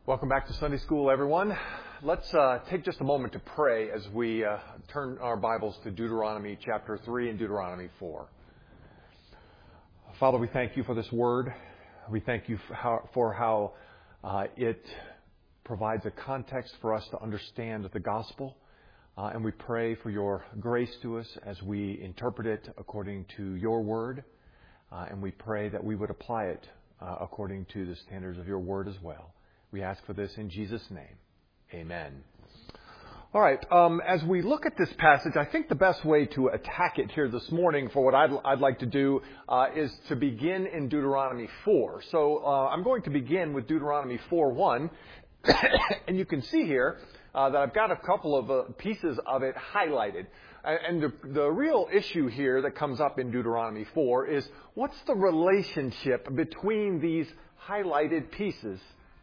Welcome back to Sunday School, everyone. Let's take just a moment to pray as we turn our Bibles to Deuteronomy chapter 3 and Deuteronomy 4. Father, we thank you for this word. We thank you for how it provides a context for us to understand the gospel. And we pray for your grace to us as we interpret it according to your word. And we pray that we would apply it according to the standards of your word as well. We ask for this in Jesus' name. Amen. All right. As we look at this passage, I think the best way to attack it here this morning for what I'd like to do is to begin in Deuteronomy 4. So I'm going to begin with Deuteronomy 4:1. And you can see here that I've got a couple of pieces of it highlighted. And the real issue here that comes up in Deuteronomy 4 is what's the relationship between these highlighted pieces?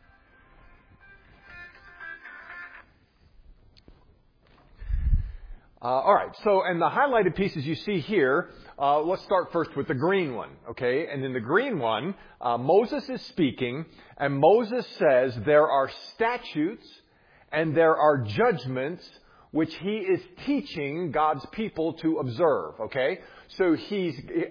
All right. So, and the highlighted pieces you see here, let's start first with the green one, okay? And in the green one, Moses is speaking, and Moses says there are statutes and there are judgments which he is teaching God's people to observe, okay? So he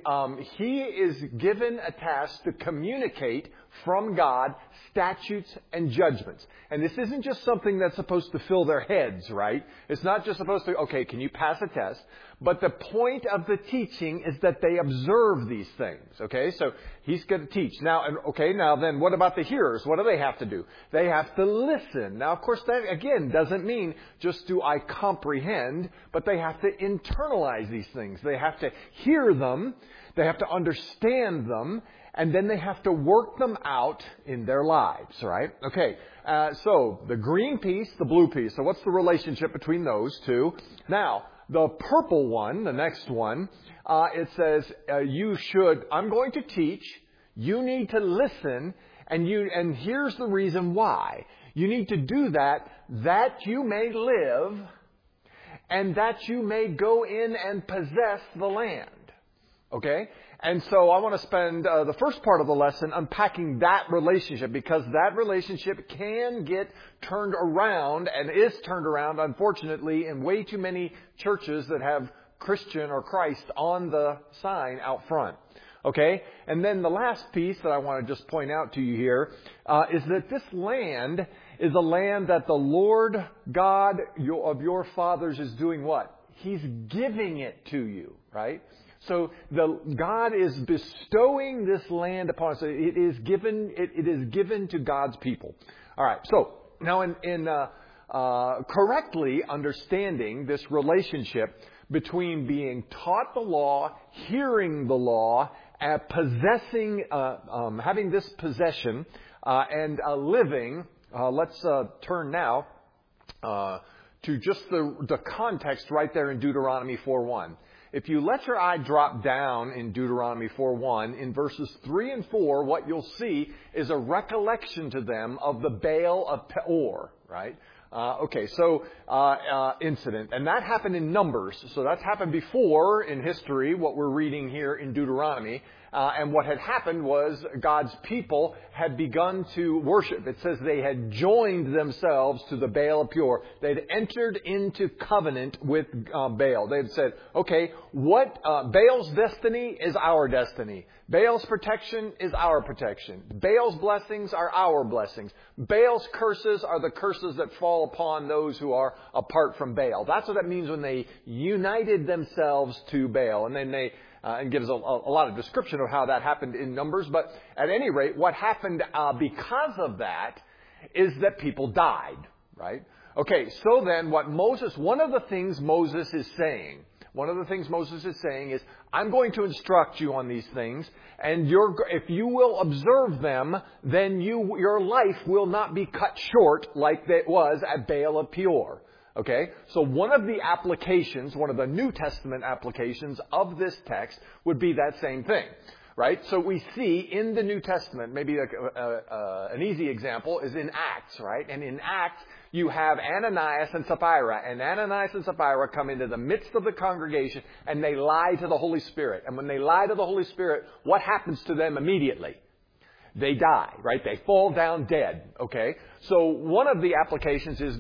is given a task to communicate from God statutes and judgments. And this isn't just something that's supposed to fill their heads, right? It's not just supposed to, okay, can you pass a test? But the point of the teaching is that they observe these things, okay? So he's going to teach. Now, now then what about the hearers? What do they have to do? They have to listen. Now, of course, that, again, doesn't mean just do I comprehend, but they have to internalize these things. They have to hear them. They have to understand them. And then they have to work them out in their lives, right? Okay, so the green piece, the blue piece. So what's the relationship between those two? Now, the purple one, the next one, it says I'm going to teach, you need to listen, and here's the reason why. You need to do that you may live, and that you may go in and possess the land. Okay? And so I want to spend the first part of the lesson unpacking that relationship, because that relationship can get turned around and is turned around, unfortunately, in way too many churches that have Christian or Christ on the sign out front. Okay? And then the last piece that I want to just point out to you here is that this land is a land that the Lord God of your fathers is doing what? He's giving it to you, right? So God is bestowing this land upon us. It is given to God's people. All right. So now in correctly understanding this relationship between being taught the law, hearing the law, possessing, having this possession, and living, let's turn now to just the context right there in Deuteronomy 4:1. If you let your eye drop down in Deuteronomy 4:1, in verses 3 and 4, what you'll see is a recollection to them of the Baal of Peor, right? Incident. And that happened in Numbers. So that's happened before in history, what we're reading here in Deuteronomy. And what had happened was God's people had begun to worship. It says they had joined themselves to the Baal of Peor. They'd entered into covenant with Baal. They'd said, okay, Baal's destiny is our destiny. Baal's protection is our protection. Baal's blessings are our blessings. Baal's curses are the curses that fall upon those who are apart from Baal. That's what that means when they united themselves to Baal. And then they and gives a lot of description of how that happened in Numbers. But at any rate, what happened because of that is that people died, right? Okay, so then one of the things Moses is saying is, I'm going to instruct you on these things, and if you will observe them, then your life will not be cut short like it was at Baal of Peor. Okay, so one of the New Testament applications of this text would be that same thing, right? So we see in the New Testament, maybe an easy example is in Acts, right? And in Acts, you have Ananias and Sapphira, and Ananias and Sapphira come into the midst of the congregation, and they lie to the Holy Spirit. And when they lie to the Holy Spirit, what happens to them immediately? they die, right? They fall down dead, okay? So one of the applications is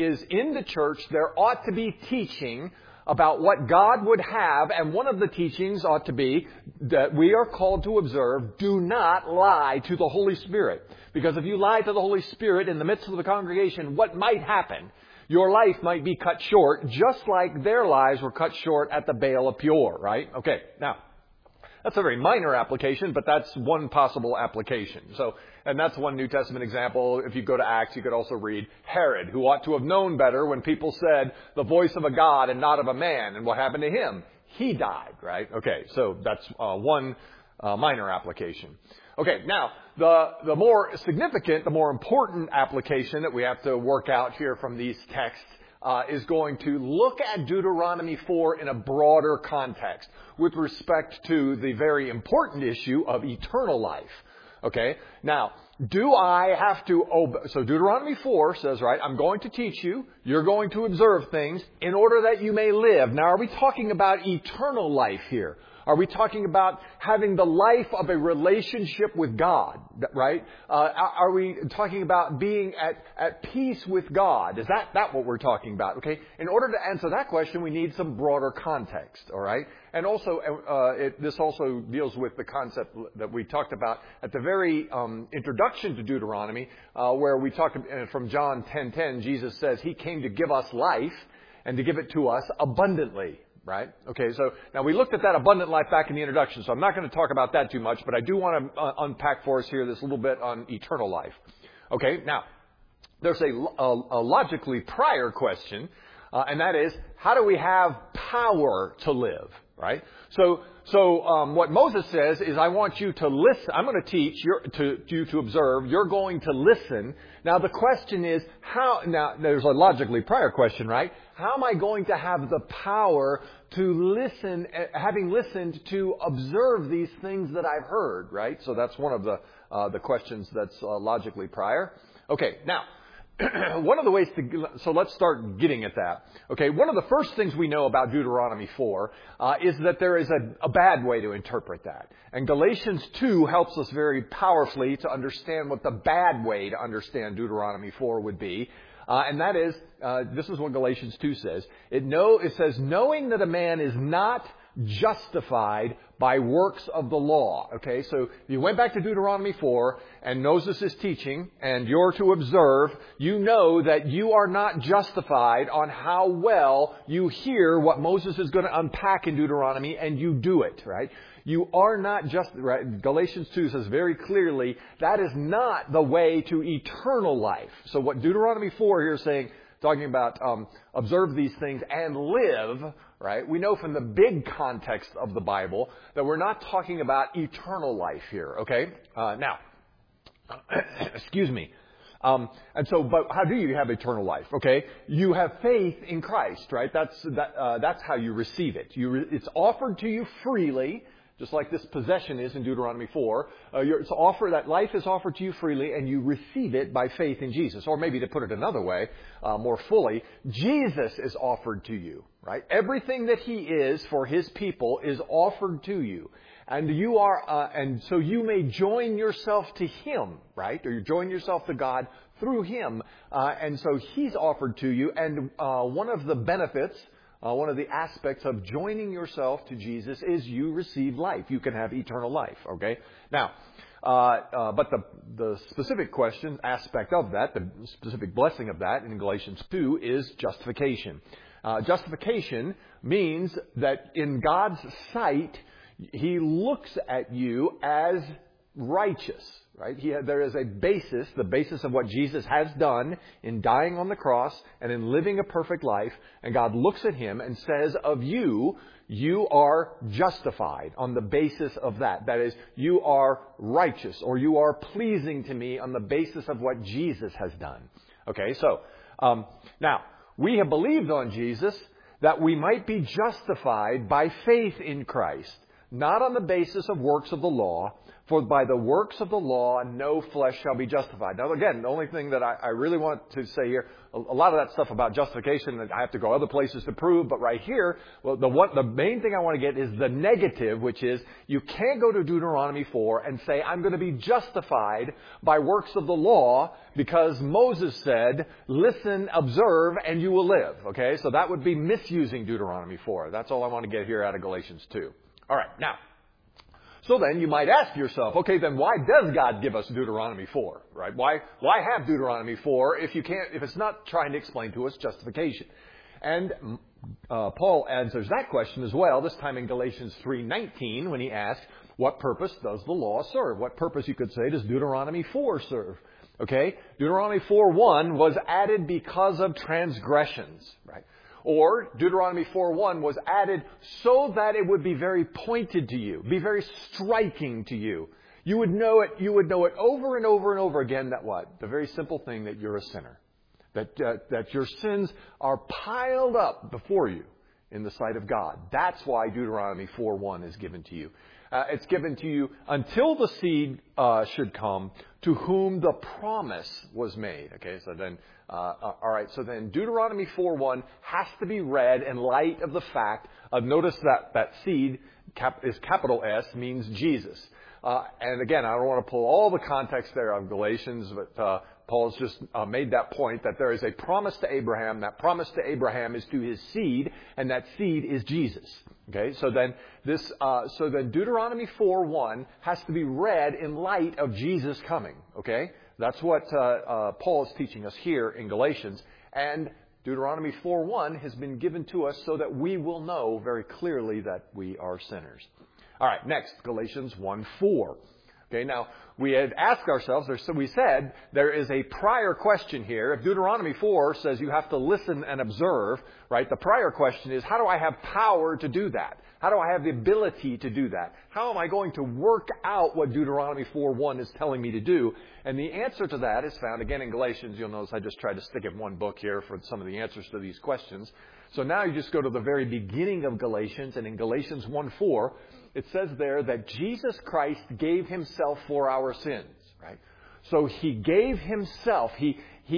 in the church there ought to be teaching about what God would have, and one of the teachings ought to be that we are called to observe, do not lie to the Holy Spirit. Because if you lie to the Holy Spirit in the midst of the congregation, what might happen? Your life might be cut short, just like their lives were cut short at the Baal of Peor, right? Okay, now, that's a very minor application, but that's one possible application. So, and that's one New Testament example. If you go to Acts, you could also read Herod, who ought to have known better when people said the voice of a God and not of a man. And what happened to him? He died, right? Okay, so that's one minor application. Okay, now, the more significant, the more important application that we have to work out here from these texts is going to look at Deuteronomy 4 in a broader context with respect to the very important issue of eternal life. Okay? Now, do I have to obey? So Deuteronomy 4 says, right, I'm going to teach you, you're going to observe things in order that you may live. Now, are we talking about eternal life here? Are we talking about having the life of a relationship with God, right? Are we talking about being at peace with God? Is that what we're talking about, okay? In order to answer that question, we need some broader context, all right? And also, this also deals with the concept that we talked about at the very introduction to Deuteronomy, where we talked from John 10:10, Jesus says He came to give us life and to give it to us abundantly. Right? Okay, so now we looked at that abundant life back in the introduction, so I'm not going to talk about that too much, but I do want to unpack for us here this little bit on eternal life. Okay, now, there's a logically prior question, and that is, how do we have power to live? Right? So what Moses says is, I want you to listen. I'm going to teach you to observe. You're going to listen. Now the question is, how? Now there's a logically prior question, right? How am I going to have the power to listen, having listened to observe these things that I've heard? Right? So that's one of the questions that's logically prior. Okay, now. One of the ways so let's start getting at that. Okay, one of the first things we know about Deuteronomy 4 is that there is a bad way to interpret that. And Galatians 2 helps us very powerfully to understand what the bad way to understand Deuteronomy 4 would be. And that is, this is what Galatians 2 says. It says, knowing that a man is not justified by works of the law. Okay, so you went back to Deuteronomy 4 and Moses is teaching and you're to observe, you know that you are not justified on how well you hear what Moses is going to unpack in Deuteronomy and you do it, right? You are not just, right? Galatians 2 says very clearly that is not the way to eternal life. So what Deuteronomy 4 here is saying, talking about observe these things and live, right? We know from the big context of the Bible that we're not talking about eternal life here, okay? Now, excuse me. And so, but how do you have eternal life? Okay, you have faith in Christ, right? That's how you receive it. It's offered to you freely. Just like this possession is in Deuteronomy 4, that life is offered to you freely, and you receive it by faith in Jesus. Or maybe to put it another way, more fully, Jesus is offered to you, right? Everything that He is for His people is offered to you, and you are, and so you may join yourself to Him, right? Or you join yourself to God through Him, and so He's offered to you. And one of the benefits. One of the aspects of joining yourself to Jesus is you receive life. You can have eternal life, okay? Now, but the specific aspect of that, the specific blessing of that in Galatians 2 is justification. Justification means that in God's sight, He looks at you as righteous. Right? There is a basis, the basis of what Jesus has done in dying on the cross and in living a perfect life. And God looks at Him and says of you, you are justified on the basis of that. That is, you are righteous or you are pleasing to me on the basis of what Jesus has done. Okay, so now we have believed on Jesus that we might be justified by faith in Christ. not on the basis of works of the law, for by the works of the law no flesh shall be justified. Now again, the only thing that I really want to say here, a lot of that stuff about justification that I have to go other places to prove, but right here, well, the main thing I want to get is the negative, which is you can't go to Deuteronomy 4 and say, I'm going to be justified by works of the law because Moses said, listen, observe, and you will live. Okay, so that would be misusing Deuteronomy 4. That's all I want to get here out of Galatians 2. All right, now, so then you might ask yourself, okay, then why does God give us Deuteronomy 4, right? Why have Deuteronomy 4 if it's not trying to explain to us justification? And Paul answers that question as well, this time in Galatians 3:19, when he asks, what purpose does the law serve? What purpose, you could say, does Deuteronomy 4 serve? Okay, Deuteronomy 4:1 was added because of transgressions, right? Or Deuteronomy 4:1 was added so that it would be very pointed to you, be very striking to you. You would know it over and over and over again that what? The very simple thing that you're a sinner. That your sins are piled up before you in the sight of God. That's why Deuteronomy 4:1 is given to you. It's given to you until the seed should come to whom the promise was made. Okay, so then, all right, so then Deuteronomy 4:1 has to be read in light of the fact of, notice that seed is capital S, means Jesus. And again, I don't want to pull all the context there of Galatians, but Paul's just made that point that there is a promise to Abraham. That promise to Abraham is to his seed, and that seed is Jesus. Okay, so then Deuteronomy 4:1 has to be read in light of Jesus coming. Okay, that's what Paul is teaching us here in Galatians, and Deuteronomy 4:1 has been given to us so that we will know very clearly that we are sinners. All right, next, Galatians 1:4. Okay, now, we had asked ourselves, we said, there is a prior question here. If Deuteronomy 4 says you have to listen and observe, right, the prior question is, how do I have power to do that? How do I have the ability to do that? How am I going to work out what Deuteronomy 4:1 is telling me to do? And the answer to that is found, again, in Galatians. You'll notice I just tried to stick in one book here for some of the answers to these questions. So now you just go to the very beginning of Galatians, and in Galatians 1:4, it says there that Jesus Christ gave himself for our sins, right? So he gave himself, he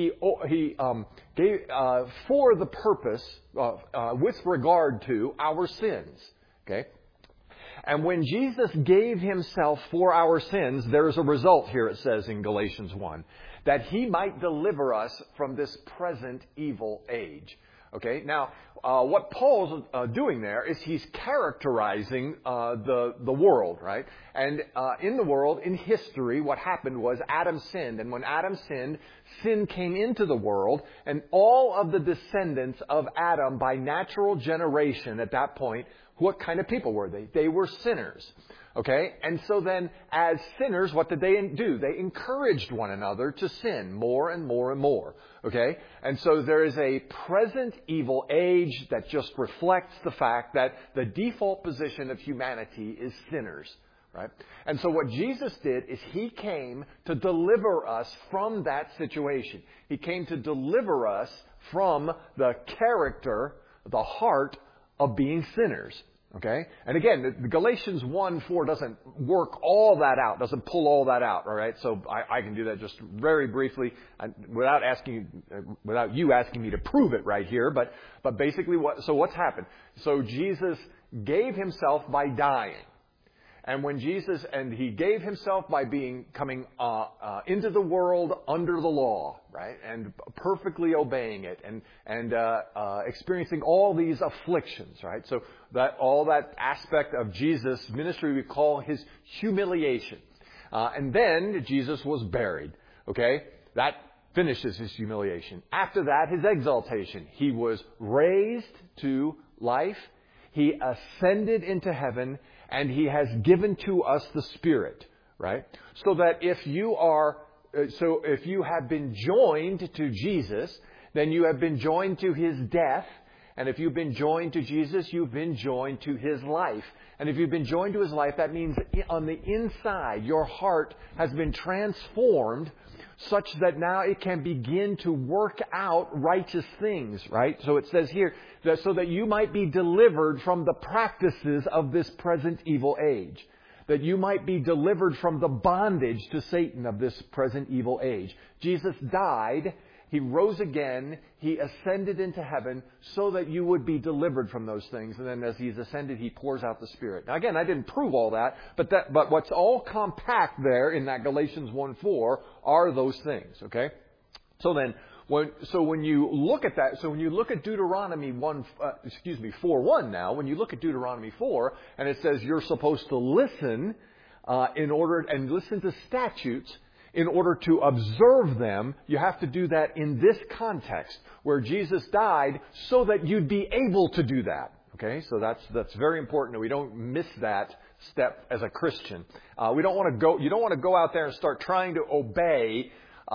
gave for the purpose with regard to our sins, okay? And when Jesus gave himself for our sins, there is a result here, it says in Galatians 1, that he might deliver us from this present evil age. Okay, now what Paul's doing there is he's characterizing the world, right? And in the world, in history, what happened was Adam sinned. And when Adam sinned, sin came into the world. And all of the descendants of Adam by natural generation at that point, what kind of people were they? They were sinners. Okay? And so then, as sinners, what did they do? They encouraged one another to sin more and more and more. Okay? And so there is a present evil age that just reflects the fact that the default position of humanity is sinners. Right? And so what Jesus did is he came to deliver us from that situation. He came to deliver us from the character, the heart of being sinners. Okay? And again, the Galatians 1:4 doesn't work all that out, doesn't pull all that out, all right? So I can do that just very briefly without you asking me to prove it right here, but basically what's happened? So Jesus gave himself by dying. And when he gave himself by coming into the world under the law, right? And perfectly obeying it and experiencing all these afflictions, right? So all that aspect of Jesus' ministry we call his humiliation. And then Jesus was buried, okay? That finishes his humiliation. After that, his exaltation. He was raised to life. He ascended into heaven. And he has given to us the Spirit, right? So that if you have been joined to Jesus, then you have been joined to his death. And if you've been joined to Jesus, you've been joined to his life. And if you've been joined to his life, that means on the inside, your heart has been transformed such that now it can begin to work out righteous things, right? So it says here, that so that you might be delivered from the practices of this present evil age. That you might be delivered from the bondage to Satan of this present evil age. Jesus died, He rose again, He ascended into heaven so that you would be delivered from those things. And then as He's ascended, He pours out the Spirit. Now again, I didn't prove all that, but what's all compact there in that Galatians 1:4 are those things, okay? So then, when you look at that, when you look at Deuteronomy 4:1 now, when you look at Deuteronomy 4, and it says you're supposed to listen listen to statutes in order to observe them, you have to do that in this context where Jesus died so that you'd be able to do that. Okay, so that's very important that we don't miss that step as a Christian. You don't want to go out there and start trying to obey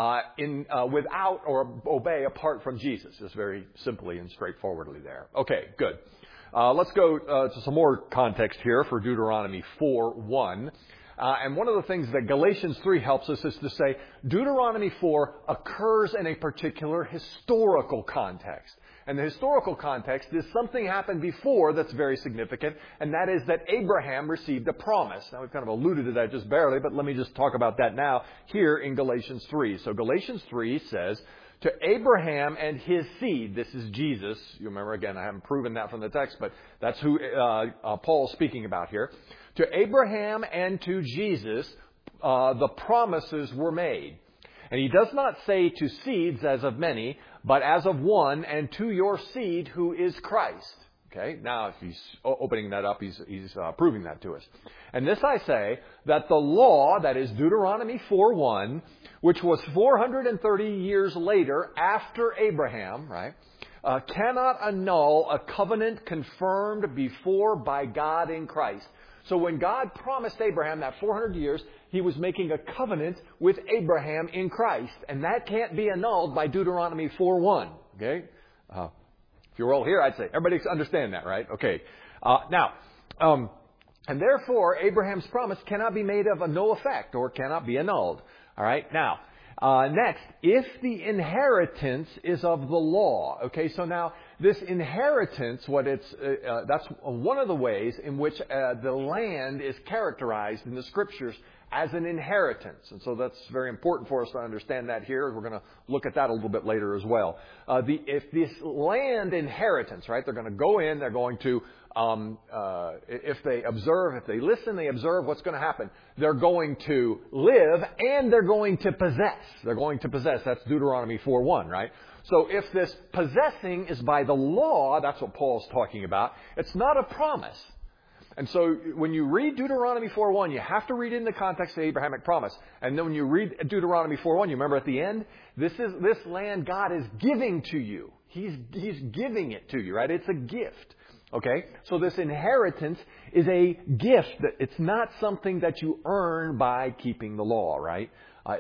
without or obey apart from Jesus. Just very simply and straightforwardly there. Okay, good. Let's go to some more context here for Deuteronomy 4:1. And one of the things that Galatians 3 helps us is to say Deuteronomy 4 occurs in a particular historical context. And the historical context is something happened before that's very significant, and that is that Abraham received a promise. Now, we've kind of alluded to that just barely, but let me just talk about that now here in Galatians 3. So Galatians 3 says, to Abraham and his seed, this is Jesus. You remember, again, I haven't proven that from the text, but that's who Paul's speaking about here. To Abraham and to Jesus, the promises were made. And he does not say to seeds as of many, but as of one, and to your seed who is Christ. Okay, now if he's opening that up, he's proving that to us. And this I say, that the law, that is Deuteronomy 4:1, which was 430 years later after Abraham, right, cannot annul a covenant confirmed before by God in Christ. So when God promised Abraham that 400 years, He was making a covenant with Abraham in Christ. And that can't be annulled by Deuteronomy 4:1. Okay? If you were all here, I'd say, everybody understand that, right? Okay. And therefore, Abraham's promise cannot be made of no effect or cannot be annulled. All right? Now, next, if the inheritance is of the law. Okay, so now this inheritance, that's one of the ways in which the land is characterized in the Scriptures as an inheritance. And so that's very important for us to understand that here. We're going to look at that a little bit later as well. If this land inheritance, right, they're going to go in, they're going to, if they listen, they observe, what's going to happen? They're going to live and they're going to possess. They're going to possess. That's Deuteronomy 4:1, right? So if this possessing is by the law, that's what Paul's talking about, it's not a promise. And so when you read Deuteronomy 4:1, you have to read it in the context of the Abrahamic promise. And then when you read Deuteronomy 4:1, you remember at the end, this land God is giving to you. He's giving it to you, right? It's a gift. Okay? So this inheritance is a gift. It's not something that you earn by keeping the law, right?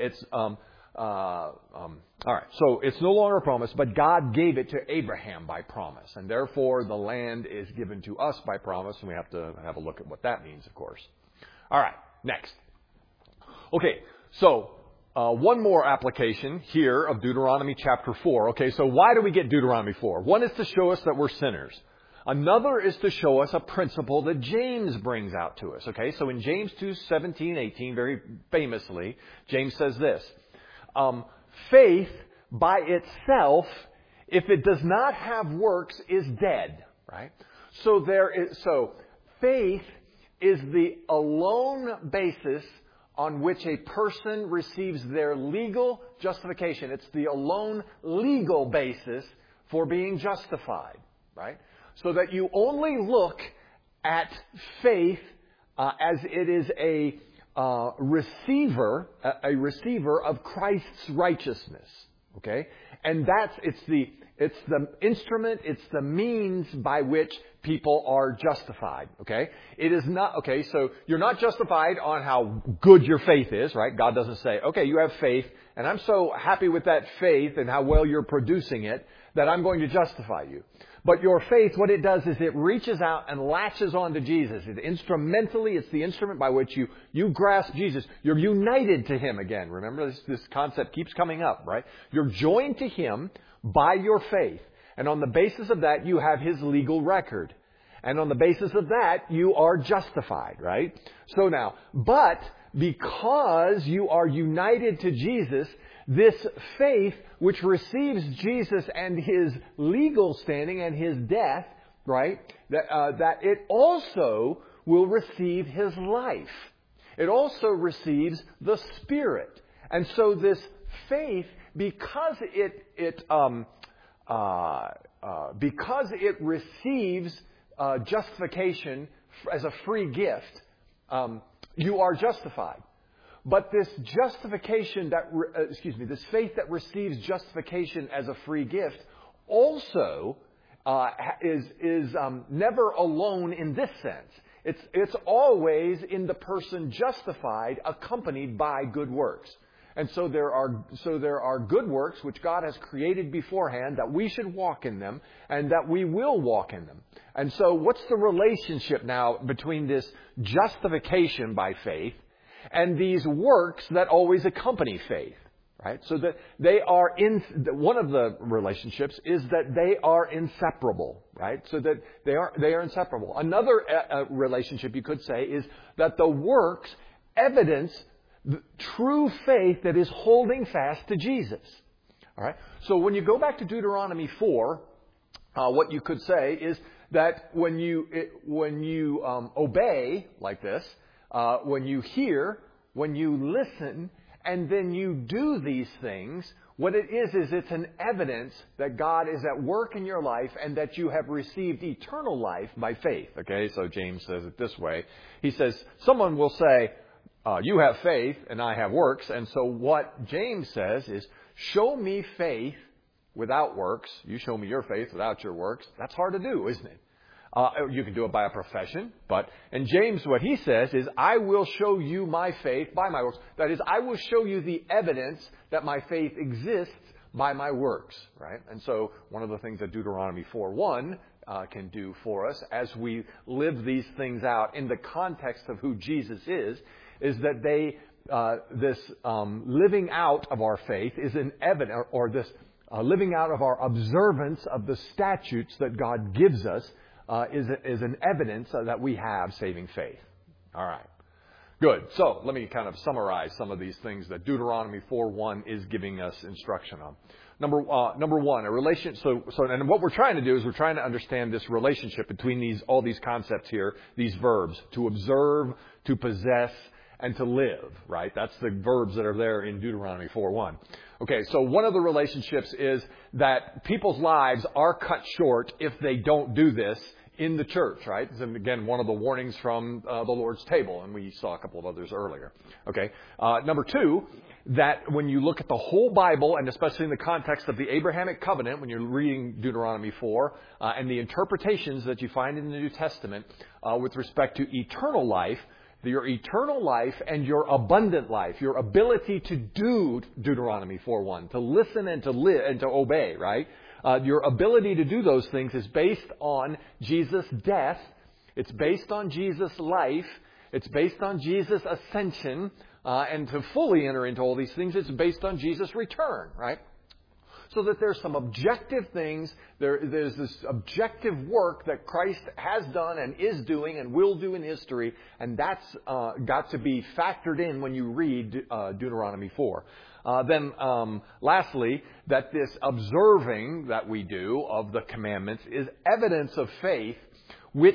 All right. So it's no longer a promise, but God gave it to Abraham by promise. And therefore, the land is given to us by promise. And we have to have a look at what that means, of course. All right. Next. Okay. So, one more application here of Deuteronomy chapter 4. Okay. So why do we get Deuteronomy 4? One is to show us that we're sinners. Another is to show us a principle that James brings out to us. Okay. So in James 2:17-18, very famously, James says this. Faith by itself, if it does not have works, is dead, right? So faith is the alone basis on which a person receives their legal justification. It's the alone legal basis for being justified, right? So that you only look at faith as it is a receiver of Christ's righteousness. Okay? And it's the instrument, it's the means by which people are justified. Okay? It is not, okay, so you're not justified on how good your faith is, right? God doesn't say, okay, you have faith, and I'm so happy with that faith and how well you're producing it that I'm going to justify you. But your faith, what it does is it reaches out and latches onto Jesus. It's the instrument by which you grasp Jesus. You're united to Him again. Remember, this concept keeps coming up, right? You're joined to Him by your faith. And on the basis of that, you have His legal record. And on the basis of that, you are justified, right? So now, but because you are united to Jesus, this faith, which receives Jesus and His legal standing and His death, right, that it also will receive His life. It also receives the Spirit. And so this faith, because it receives justification as a free gift, you are justified. But this justification this faith that receives justification as a free gift also is never alone in this sense. It's always in the person justified, accompanied by good works. And so there are good works which God has created beforehand that we should walk in them and that we will walk in them. And so what's the relationship now between this justification by faith and these works that always accompany faith, right? So that they are one of the relationships is that they are inseparable, right? So that they are inseparable. Another relationship you could say is that the works evidence the true faith that is holding fast to Jesus. All right. So when you go back to Deuteronomy 4, what you could say is that when you obey like this, when you hear, when you listen, and then you do these things, what it is it's an evidence that God is at work in your life and that you have received eternal life by faith. Okay, so James says it this way. He says, someone will say, you have faith and I have works. And so what James says is, show me faith without works. You show me your faith without your works. That's hard to do, isn't it? You can do it by a profession, and James, what he says is, I will show you my faith by my works. That is, I will show you the evidence that my faith exists by my works, right? And so one of the things that Deuteronomy 4:1 can do for us as we live these things out in the context of who Jesus is that this living out of our faith is an evidence, or this living out of our observance of the statutes that God gives us is an evidence that we have saving faith. All right. Good. So let me kind of summarize some of these things that Deuteronomy 4:1 is giving us instruction on. Number one, a relation. So, and what we're trying to do is we're trying to understand this relationship between all these concepts here, these verbs: to observe, to possess, and to live. Right? That's the verbs that are there in Deuteronomy 4:1. Okay. So one of the relationships is that people's lives are cut short if they don't do this in the church, right? And again, one of the warnings from the Lord's table, and we saw a couple of others earlier. Okay. Number two, that when you look at the whole Bible, and especially in the context of the Abrahamic covenant, when you're reading Deuteronomy 4, and the interpretations that you find in the New Testament with respect to eternal life, your eternal life and your abundant life, your ability to do Deuteronomy 4:1, to listen and to live and to obey, right? Your ability to do those things is based on Jesus' death. It's based on Jesus' life. It's based on Jesus' ascension. And to fully enter into all these things, it's based on Jesus' return, right? So that there's some objective things. There's this objective work that Christ has done and is doing and will do in history. And that's got to be factored in when you read Deuteronomy 4. Then lastly, that this observing that we do of the commandments is evidence of faith which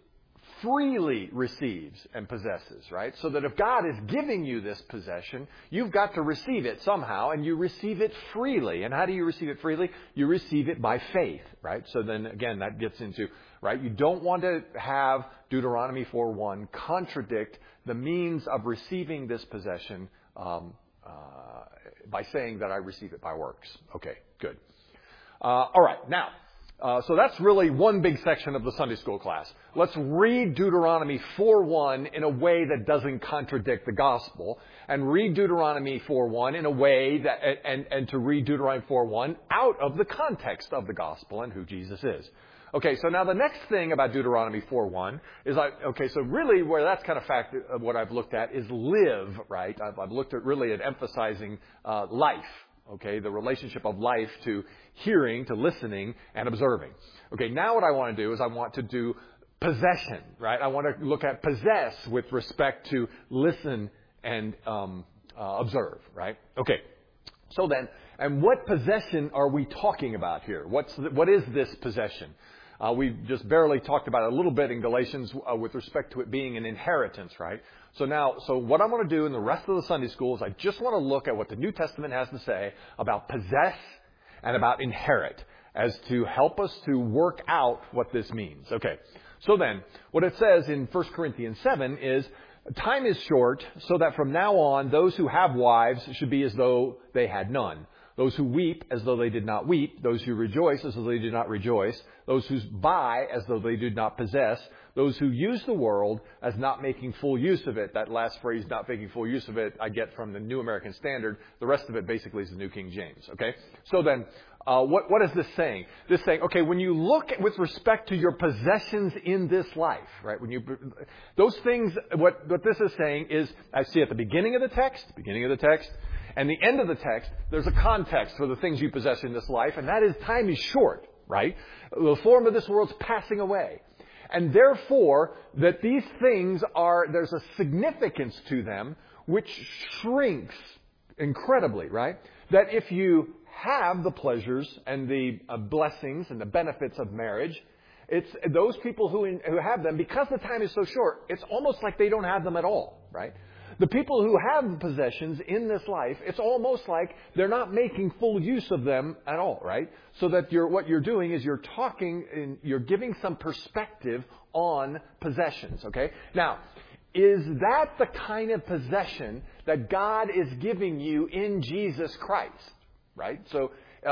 freely receives and possesses, right? So that if God is giving you this possession, you've got to receive it somehow, and you receive it freely. And how do you receive it freely? You receive it by faith, right? So then again, that gets into, right? You don't want to have Deuteronomy 4:1 contradict the means of receiving this possession by saying that I receive it by works. Okay, good. All right, now, so that's really one big section of the Sunday school class. Let's read Deuteronomy 4:1 in a way that doesn't contradict the gospel, and read Deuteronomy 4:1 in a way that, and to read Deuteronomy 4:1 out of the context of the gospel and who Jesus is. Okay, so now the next thing about Deuteronomy 4:1 is, so really where that's kind of what I've looked at is live, right? I've looked at really at emphasizing life, okay, the relationship of life to hearing, to listening, and observing. Okay, now what I want to do is I want to do possession, right? I want to look at possess with respect to listen and observe, right? Okay. So then, and what possession are we talking about here? What is this possession? We just barely talked about it a little bit in Galatians with respect to it being an inheritance, right? So what I want to do in the rest of the Sunday school is I just want to look at what the New Testament has to say about possess and about inherit as to help us to work out what this means. Okay. So then, what it says in 1 Corinthians 7 is, time is short, so that from now on, those who have wives should be as though they had none. Those who weep as though they did not weep. Those who rejoice as though they did not rejoice. Those who buy as though they did not possess. Those who use the world as not making full use of it. That last phrase, not making full use of it, I get from the New American Standard. The rest of it basically is the New King James. Okay? So then, what is this saying? This saying, okay, when you look at, with respect to your possessions in this life, right? Those things, what this is saying is, I see at the beginning of the text, and the end of the text, there's a context for the things you possess in this life, and that is time is short, right? The form of this world's passing away. And therefore, that these things there's a significance to them which shrinks incredibly, right? That if you have the pleasures and the blessings and the benefits of marriage, it's those people who have them, because the time is so short, it's almost like they don't have them at all, right? The people who have possessions in this life, it's almost like they're not making full use of them at all, right? So that what you're doing is you're giving some perspective on possessions, okay? Now, is that the kind of possession that God is giving you in Jesus Christ, right? So,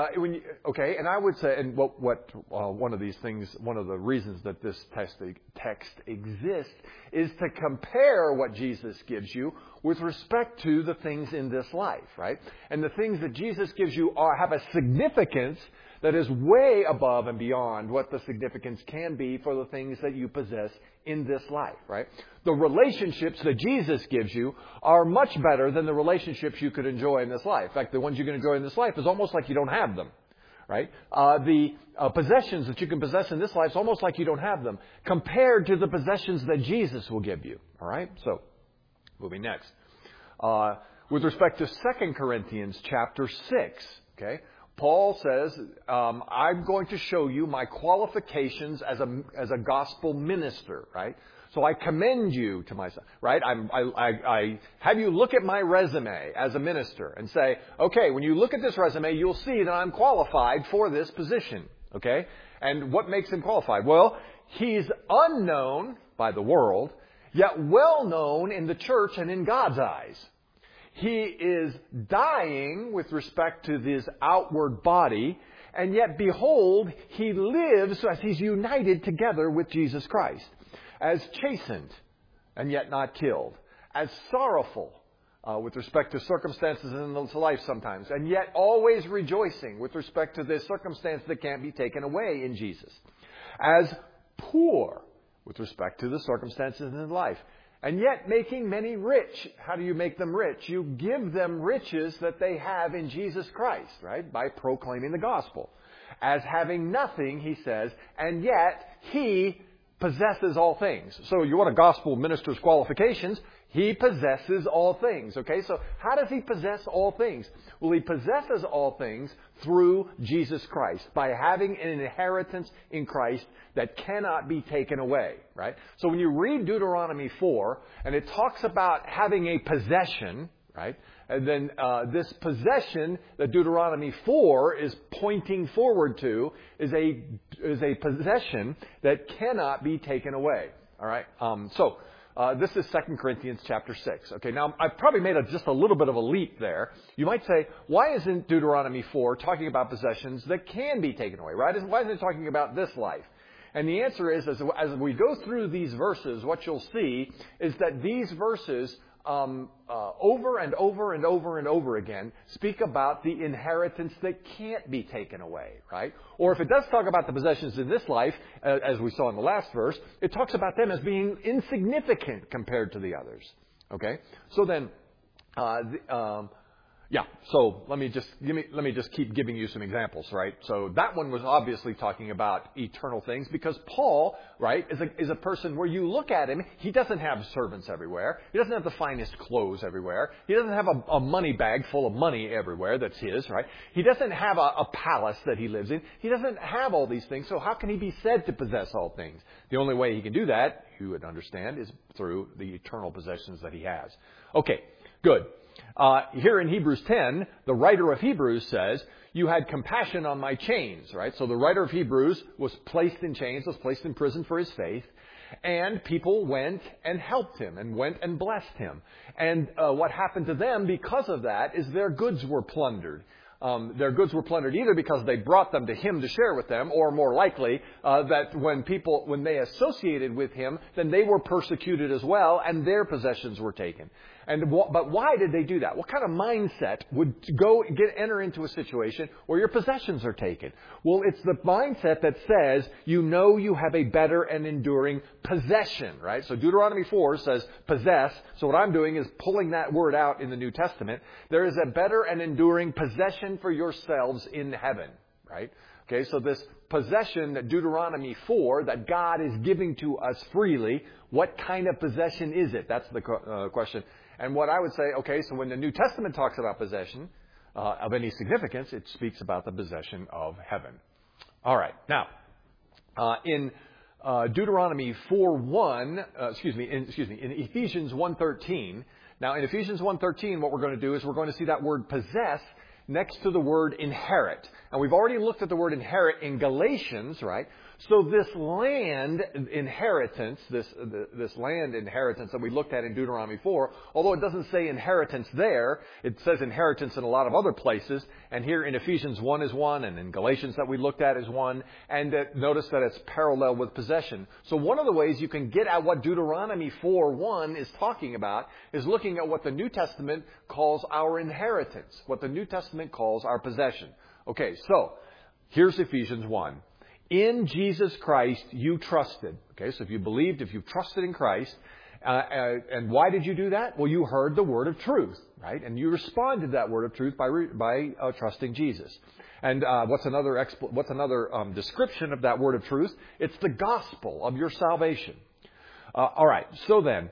and I would say, and one of the reasons that this text exists is to compare what Jesus gives you with respect to the things in this life, right? And the things that Jesus gives you have a significance that is way above and beyond what the significance can be for the things that you possess in this life, right? The relationships that Jesus gives you are much better than the relationships you could enjoy in this life. In fact, the ones you can enjoy in this life is almost like you don't have them, right? The possessions that you can possess in this life is almost like you don't have them compared to the possessions that Jesus will give you, all right? So, moving next. With respect to 2 Corinthians chapter 6, okay? Paul says, I'm going to show you my qualifications as a gospel minister, right? So I commend you to myself, right? I have you look at my resume as a minister and say, okay, when you look at this resume, you'll see that I'm qualified for this position, okay? And what makes him qualified? Well, he's unknown by the world, yet well known in the church and in God's eyes. He is dying with respect to his outward body, and yet behold, he lives as he's united together with Jesus Christ. As chastened, and yet not killed. As sorrowful with respect to circumstances in this life sometimes, and yet always rejoicing with respect to this circumstance that can't be taken away in Jesus. As poor with respect to the circumstances in life. And yet making many rich. How do you make them rich? You give them riches that they have in Jesus Christ, right? By proclaiming the gospel. As having nothing, he says, and yet he possesses all things. So you want a gospel minister's qualifications? He possesses all things. Okay, so how does he possess all things? Well, he possesses all things through Jesus Christ, by having an inheritance in Christ that cannot be taken away, right? So when you read Deuteronomy 4, and it talks about having a possession, right? And then this possession that Deuteronomy 4 is pointing forward to is a possession that cannot be taken away, all right? This is 2 Corinthians chapter 6. Okay, now I've probably made just a little bit of a leap there. You might say, why isn't Deuteronomy 4 talking about possessions that can be taken away, right? Why isn't it talking about this life? And the answer is, as we go through these verses, what you'll see is that these verses over and over and over and over again speak about the inheritance that can't be taken away, right? Or if it does talk about the possessions in this life, as we saw in the last verse, it talks about them as being insignificant compared to the others. Okay? So then, so let me just keep giving you some examples, right? So that one was obviously talking about eternal things because Paul, right, is a person where you look at him, he doesn't have servants everywhere. He doesn't have the finest clothes everywhere. He doesn't have a money bag full of money everywhere that's his, right? He doesn't have a palace that he lives in. He doesn't have all these things. So how can he be said to possess all things? The only way he can do that, you would understand, is through the eternal possessions that he has. Okay, good. Here in Hebrews 10, the writer of Hebrews says, you had compassion on my chains, right? So the writer of Hebrews was placed in chains, was placed in prison for his faith, and people went and helped him and went and blessed him. And what happened to them because of that is their goods were plundered. Their goods were plundered either because they brought them to him to share with them, or more likely, that when they associated with him, then they were persecuted as well, and their possessions were taken. But why did they do that? What kind of mindset would enter into a situation where your possessions are taken? Well, it's the mindset that says, you know you have a better and enduring possession, right? So Deuteronomy 4 says possess. So what I'm doing is pulling that word out in the New Testament. There is a better and enduring possession for yourselves in heaven, right? Okay, so this possession, Deuteronomy 4, that God is giving to us freely, what kind of possession is it? That's the question. And what I would say, okay, so when the New Testament talks about possession of any significance, it speaks about the possession of heaven. All right. Now, in Deuteronomy 4:1, in Ephesians 1:13. Now, in Ephesians 1:13, what we're going to do is we're going to see that word possess next to the word inherit. And we've already looked at the word inherit in Galatians, right? So this land inheritance, this land inheritance that we looked at in Deuteronomy 4, although it doesn't say inheritance there, it says inheritance in a lot of other places. And here in Ephesians 1 is one, and in Galatians that we looked at is one. And notice that it's parallel with possession. So one of the ways you can get at what Deuteronomy 4:1 is talking about is looking at what the New Testament calls our inheritance, what the New Testament calls our possession. Okay, so here's Ephesians 1. In Jesus Christ, you trusted. Okay, so if you believed, if you trusted in Christ, and why did you do that? Well, you heard the word of truth, right? And you responded to that word of truth by trusting Jesus. And what's another description of that word of truth? It's the gospel of your salvation. All right, so then,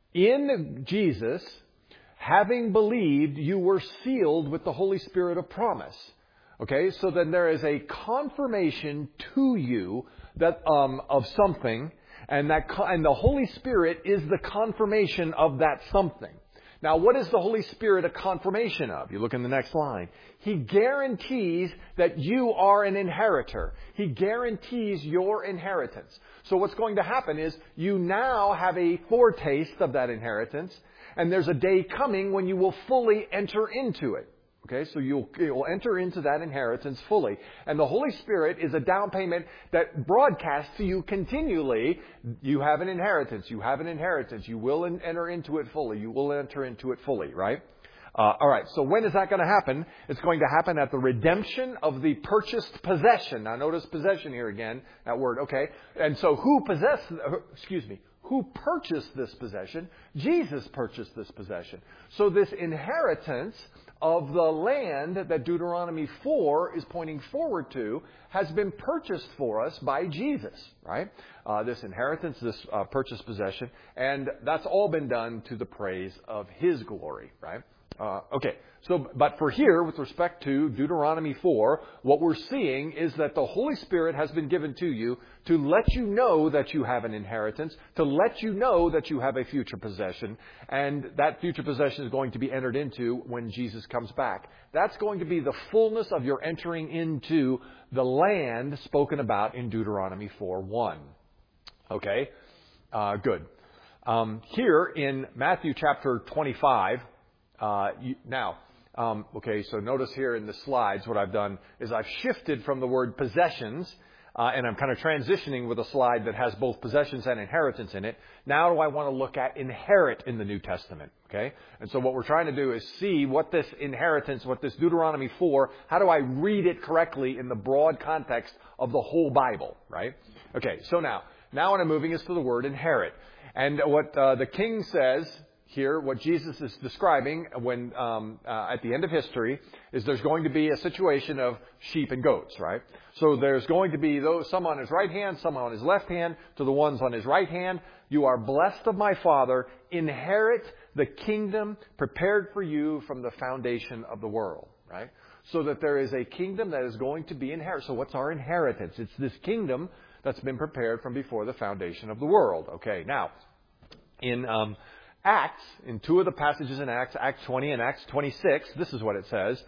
in Jesus, having believed, you were sealed with the Holy Spirit of promise. Okay, so then there is a confirmation to you that of something, and the Holy Spirit is the confirmation of that something. Now, what is the Holy Spirit a confirmation of? You look in the next line. He guarantees that you are an inheritor. He guarantees your inheritance. So what's going to happen is you now have a foretaste of that inheritance, and there's a day coming when you will fully enter into it. Okay, so you'll enter into that inheritance fully. And the Holy Spirit is a down payment that broadcasts to you continually, you have an inheritance, you have an inheritance, you will enter into it fully, you will enter into it fully, right? All right, so when is that going to happen? It's going to happen at the redemption of the purchased possession. Now notice possession here again, that word, okay? And so who purchased this possession? Jesus purchased this possession. So this inheritance of the land that Deuteronomy 4 is pointing forward to has been purchased for us by Jesus, right? This inheritance, this purchased possession, and that's all been done to the praise of His glory, right? Okay, so, but for here, with respect to Deuteronomy 4, what we're seeing is that the Holy Spirit has been given to you to let you know that you have an inheritance, to let you know that you have a future possession, and that future possession is going to be entered into when Jesus comes back. That's going to be the fullness of your entering into the land spoken about in Deuteronomy 4:1. Okay, good. Here in Matthew chapter 25, okay, so notice here in the slides what I've done is I've shifted from the word possessions and I'm kind of transitioning with a slide that has both possessions and inheritance in it. Now I want to look at inherit in the New Testament, okay? And so what we're trying to do is see what this inheritance, what this Deuteronomy 4, how do I read it correctly in the broad context of the whole Bible, right? Okay, so now what I'm moving is to the word inherit. And what the king says here, what Jesus is describing when at the end of history, is there's going to be a situation of sheep and goats, right? So there's going to be some on his right hand, some on his left hand. To the ones on his right hand, you are blessed of my Father. Inherit the kingdom prepared for you from the foundation of the world, right? So that there is a kingdom that is going to be inherited. So what's our inheritance? It's this kingdom that's been prepared from before the foundation of the world. Okay, now, in Acts, in two of the passages in Acts, Acts 20 and Acts 26, this is what it says.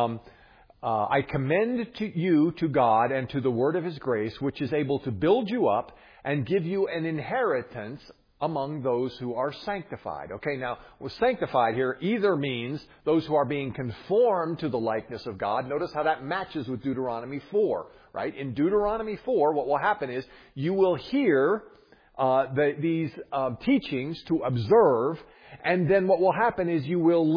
I commend to you to God and to the word of his grace, which is able to build you up and give you an inheritance among those who are sanctified. Okay, now, sanctified here either means those who are being conformed to the likeness of God. Notice how that matches with Deuteronomy 4, right? In Deuteronomy 4, what will happen is you will hear these teachings to observe, and then what will happen is you will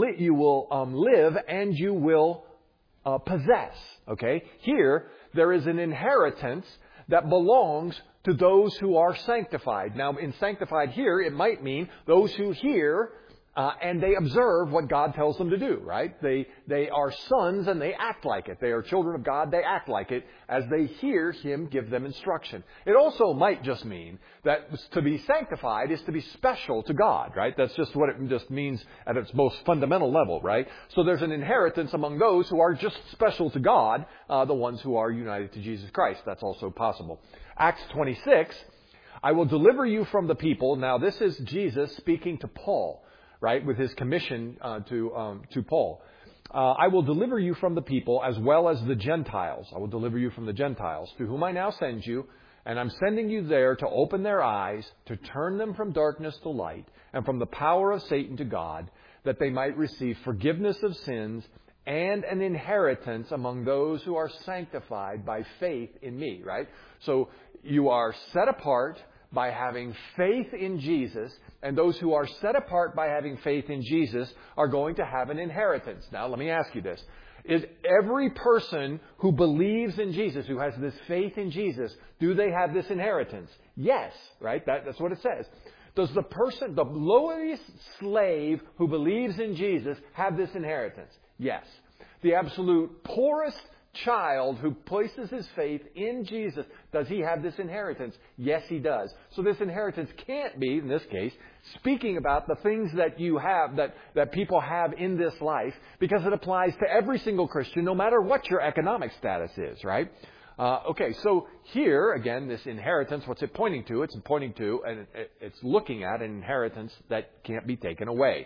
live and you will possess. Okay, here there is an inheritance that belongs to those who are sanctified. Now, in sanctified here, it might mean those who hear and they observe what God tells them to do, right? They are sons and they act like it. They are children of God. They act like it as they hear Him give them instruction. It also might just mean that to be sanctified is to be special to God, right? That's just what it just means at its most fundamental level, right? So there's an inheritance among those who are just special to God, the ones who are united to Jesus Christ. That's also possible. Acts 26, I will deliver you from the people. Now, this is Jesus speaking to Paul, right, with his commission to Paul. I will deliver you from the people as well as the Gentiles. I will deliver you from the Gentiles, to whom I now send you, and I'm sending you there to open their eyes, to turn them from darkness to light, and from the power of Satan to God, that they might receive forgiveness of sins and an inheritance among those who are sanctified by faith in me, right? So you are set apart by having faith in Jesus, and those who are set apart by having faith in Jesus are going to have an inheritance. Now, let me ask you this. Is every person who believes in Jesus, who has this faith in Jesus, do they have this inheritance? Yes, right? That's what it says. Does the lowest slave who believes in Jesus have this inheritance? Yes. The absolute poorest child who places his faith in Jesus, does he have this inheritance? Yes, he does. So this inheritance can't be, in this case, speaking about the things that you have, that people have in this life, because it applies to every single Christian, no matter what your economic status is, right? Okay, so here, again, this inheritance, what's it pointing to? It's pointing to, and it's looking at an inheritance that can't be taken away.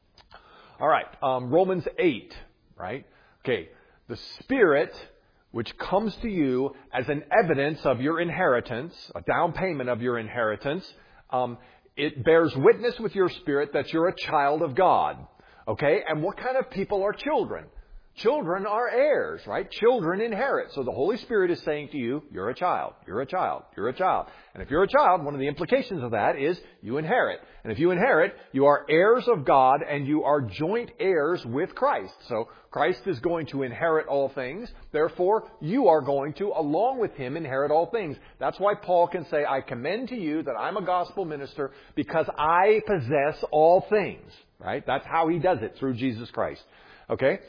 All right, Romans 8, right? Okay. The Spirit, which comes to you as an evidence of your inheritance, a down payment of your inheritance, it bears witness with your spirit that you're a child of God. Okay? And what kind of people are children? Children are heirs, right? Children inherit. So the Holy Spirit is saying to you, you're a child, you're a child, you're a child. And if you're a child, one of the implications of that is you inherit. And if you inherit, you are heirs of God and you are joint heirs with Christ. So Christ is going to inherit all things. Therefore, you are going to, along with Him, inherit all things. That's why Paul can say, I commend to you that I'm a gospel minister because I possess all things, right? That's how he does it, through Jesus Christ. Okay?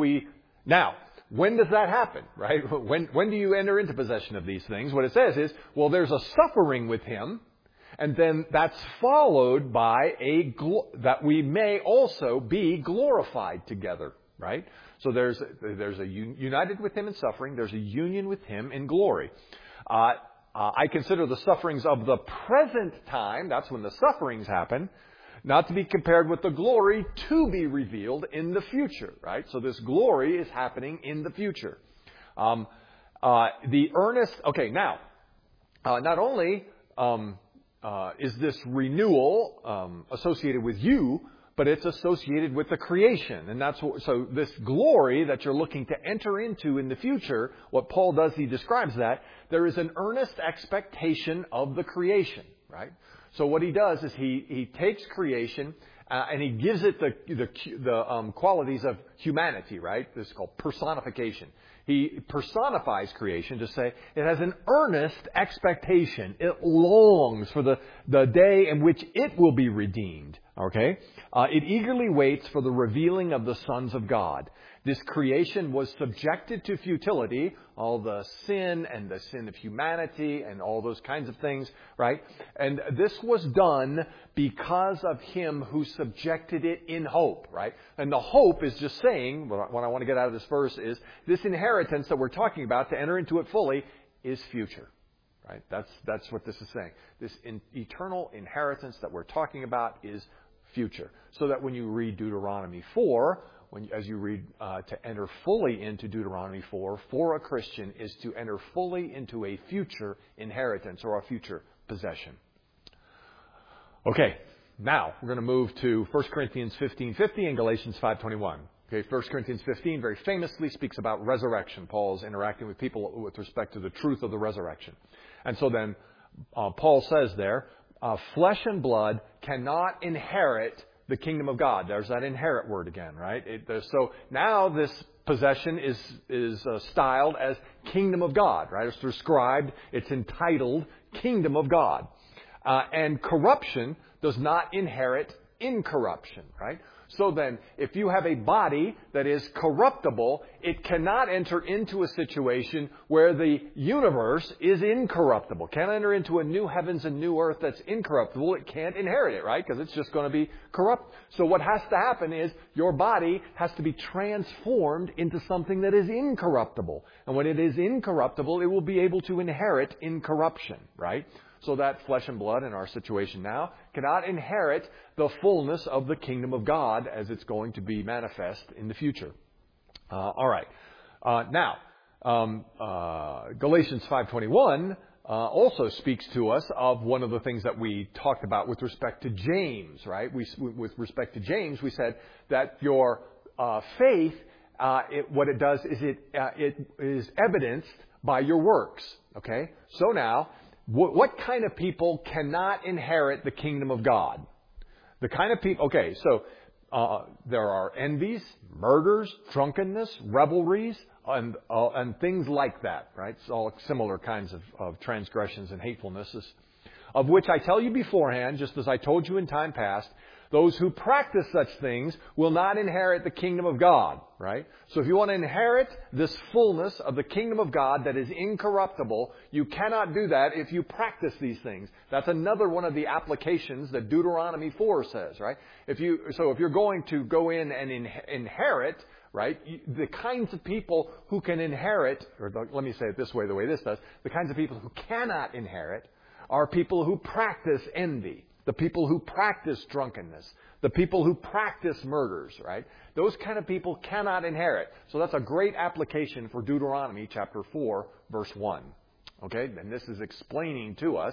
Now, when does that happen, right? When do you enter into possession of these things? What it says is, well, there's a suffering with Him, and then that's followed by that we may also be glorified together, right? So there's a united with Him in suffering, there's a union with Him in glory. I consider the sufferings of the present time, that's when the sufferings happen, not to be compared with the glory to be revealed in the future, right? So this glory is happening in the future. Not only is this renewal associated with you, but it's associated with the creation. And so this glory that you're looking to enter into in the future, what Paul does, he describes that, there is an earnest expectation of the creation, right? So what he does is he takes creation and he gives it the qualities of humanity, right? This is called personification. He personifies creation to say it has an earnest expectation. It longs for the day in which it will be redeemed. Okay? It eagerly waits for the revealing of the sons of God. This creation was subjected to futility, all the sin and the sin of humanity and all those kinds of things, right? And this was done because of Him who subjected it in hope, right? And the hope is just saying, what I want to get out of this verse is, this inheritance that we're talking about, to enter into it fully, is future, right? That's what this is saying. This eternal inheritance that we're talking about is future. So that when you read Deuteronomy 4, as you read to enter fully into Deuteronomy 4, for a Christian is to enter fully into a future inheritance or a future possession. Okay, now we're going to move to 1 Corinthians 15:50 and Galatians 5:21. Okay, 1 Corinthians 15 very famously speaks about resurrection. Paul's interacting with people with respect to the truth of the resurrection. And so then Paul says there, flesh and blood cannot inherit the kingdom of God. There's that inherit word again, right? So now this possession is styled as kingdom of God, right? It's described, it's entitled kingdom of God. And corruption does not inherit incorruption, right? So then, if you have a body that is corruptible, it cannot enter into a situation where the universe is incorruptible. Can't enter into a new heavens and new earth that's incorruptible. It can't inherit it, right? Because it's just going to be corrupt. So what has to happen is your body has to be transformed into something that is incorruptible. And when it is incorruptible, it will be able to inherit incorruption, right? So that flesh and blood in our situation now cannot inherit the fullness of the kingdom of God as it's going to be manifest in the future. All right. Now, Galatians 5:21 also speaks to us of one of the things that we talked about with respect to James, right? With respect to James, we said that your faith, what it does is it is evidenced by your works. Okay? So now, what kind of people cannot inherit the kingdom of God? The kind of people, okay, so there are envies, murders, drunkenness, revelries, and things like that, right? It's all similar kinds of transgressions and hatefulnesses, of which I tell you beforehand, just as I told you in time past, those who practice such things will not inherit the kingdom of God, right? So if you want to inherit this fullness of the kingdom of God that is incorruptible, you cannot do that if you practice these things. That's another one of the applications that Deuteronomy 4 says, right? If you're going to go in and inherit, right, the kinds of people who can inherit, or let me say it this way, the way this does, the kinds of people who cannot inherit are people who practice envy. The people who practice drunkenness, the people who practice murders, right? Those kind of people cannot inherit. So that's a great application for Deuteronomy chapter 4, verse 1. Okay, and this is explaining to us,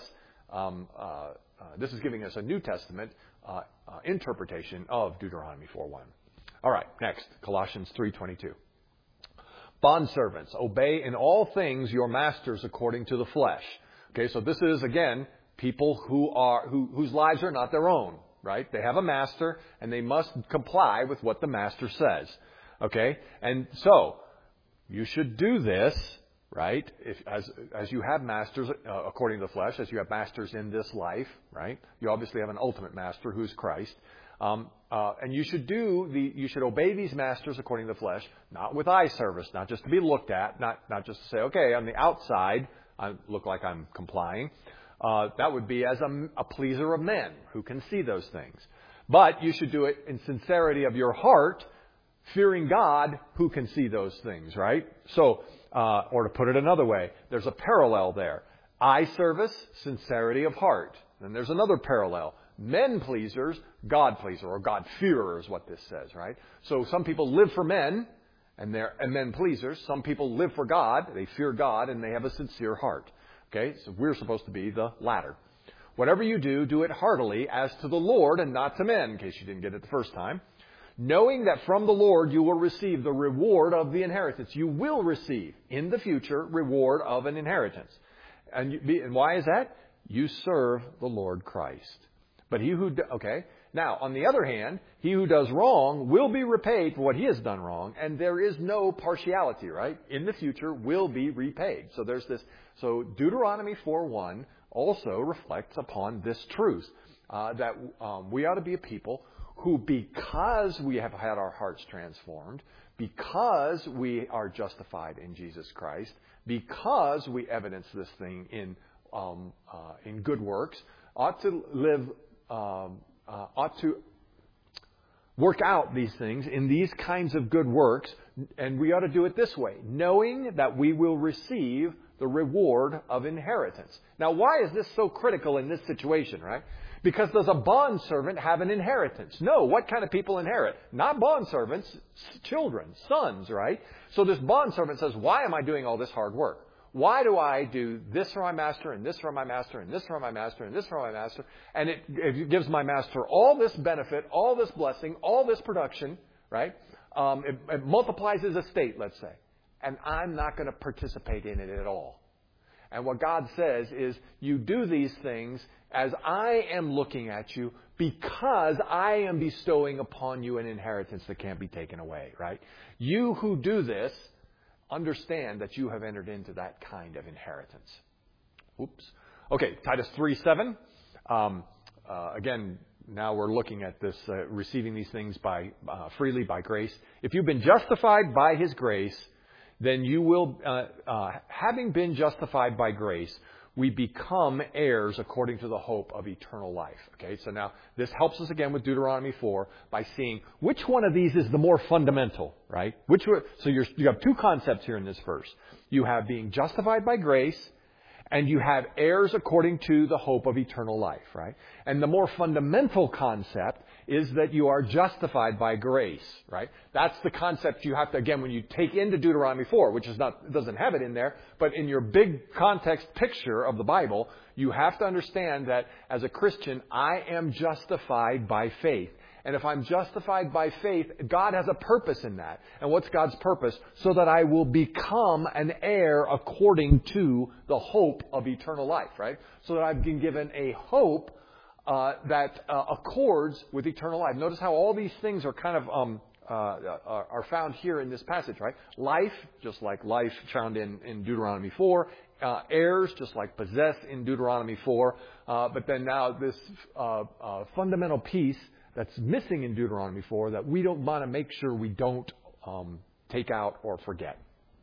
this is giving us a New Testament interpretation of Deuteronomy 4:1. All right, next, Colossians 3:22. Bondservants, obey in all things your masters according to the flesh. Okay, so this is, again, people whose lives are not their own, right? They have a master, and they must comply with what the master says. Okay? And so, you should do this, right? As you have masters according to the flesh, as you have masters in this life, right? You obviously have an ultimate master who's Christ. And you should obey these masters according to the flesh, not with eye service, not just to be looked at, not just to say, okay, on the outside, I look like I'm complying. That would be as a pleaser of men who can see those things. But you should do it in sincerity of your heart, fearing God who can see those things, right? So, or to put it another way, there's a parallel there. Eye service, sincerity of heart. Then there's another parallel. Men pleasers, God pleaser, or God fearer is what this says, right? So some people live for men, and they're men pleasers. Some people live for God, they fear God, and they have a sincere heart. Okay, so we're supposed to be the latter. Whatever you do, do it heartily as to the Lord and not to men, in case you didn't get it the first time. Knowing that from the Lord you will receive the reward of the inheritance. You will receive, in the future, reward of an inheritance. And why is that? You serve the Lord Christ. But he who... Okay. Now, on the other hand, he who does wrong will be repaid for what he has done wrong, and there is no partiality, right? In the future will be repaid. So there's this. So Deuteronomy 4:1 also reflects upon this truth that we ought to be a people who, because we have had our hearts transformed, because we are justified in Jesus Christ, because we evidence this thing in good works, ought to live. Ought to work out these things in these kinds of good works, and we ought to do it this way, knowing that we will receive the reward of inheritance. Now, why is this so critical in this situation, right? Because does a bondservant have an inheritance? No. What kind of people inherit? Not bondservants, children, sons, right? So this bondservant says, why am I doing all this hard work? Why do I do this for my master, and this for my master, and this for my master, and this for my master? And it gives my master all this benefit, all this blessing, all this production, right? It multiplies his estate, let's say. And I'm not going to participate in it at all. And what God says is, you do these things as I am looking at you, because I am bestowing upon you an inheritance that can't be taken away, right? You who do this, understand that you have entered into that kind of inheritance. Oops. Okay, Titus 3:7. Again, now we're looking at this, receiving these things freely by grace. If you've been justified by His grace, then you will, having been justified by grace, we become heirs according to the hope of eternal life. Okay, so now this helps us again with Deuteronomy 4 by seeing which one of these is the more fundamental, right? So you have two concepts here in this verse. You have being justified by grace, and you have heirs according to the hope of eternal life, right? And the more fundamental concept is that you are justified by grace, right? That's the concept you have to, again, when you take into Deuteronomy 4, which doesn't have it in there, but in your big context picture of the Bible, you have to understand that as a Christian, I am justified by faith. And if I'm justified by faith, God has a purpose in that. And what's God's purpose? So that I will become an heir according to the hope of eternal life, right? So that I've been given a hope that accords with eternal life. Notice how all these things are kind of are found here in this passage, right? Life, just like life found in Deuteronomy 4. Heirs, just like possessed in Deuteronomy 4. But then now this fundamental piece that's missing in Deuteronomy 4 that we don't want to make sure we don't take out or forget.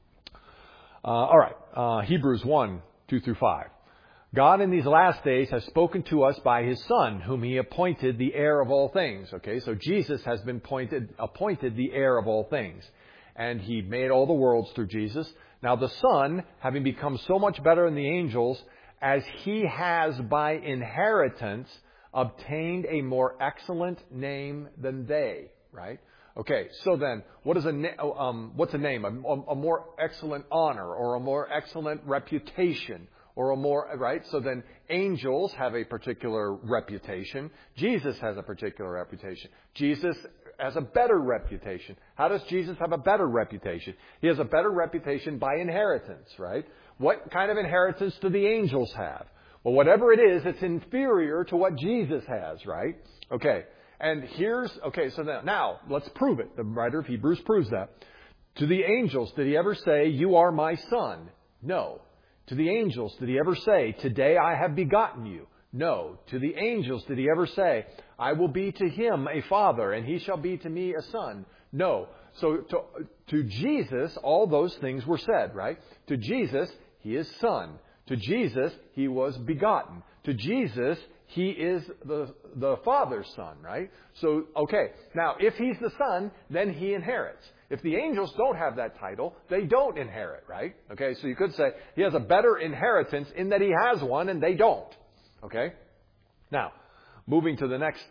All right, Hebrews 1:2-5. God in these last days has spoken to us by His Son, whom He appointed the heir of all things. Okay, so Jesus has been appointed the heir of all things. And He made all the worlds through Jesus. Now the Son, having become so much better than the angels, as He has by inheritance obtained a more excellent name than they, right? Okay, so then, what's a name? A more excellent honor, or a more excellent reputation, or a more, right? So then, angels have a particular reputation. Jesus has a particular reputation. Jesus has a better reputation. How does Jesus have a better reputation? He has a better reputation by inheritance, right? What kind of inheritance do the angels have? Well, whatever it is, it's inferior to what Jesus has, right? Okay. And so now, let's prove it. The writer of Hebrews proves that. To the angels, did He ever say, "You are my son"? No. To the angels, did He ever say, "Today I have begotten you"? No. To the angels, did He ever say, "I will be to him a father, and he shall be to me a son"? No. So to Jesus, all those things were said, right? To Jesus, He is Son. To Jesus, He was begotten. To Jesus, He is the Father's Son, right? So, okay. Now, if He's the Son, then He inherits. If the angels don't have that title, they don't inherit, right? Okay, so you could say He has a better inheritance in that He has one and they don't. Okay? Now, moving to the next...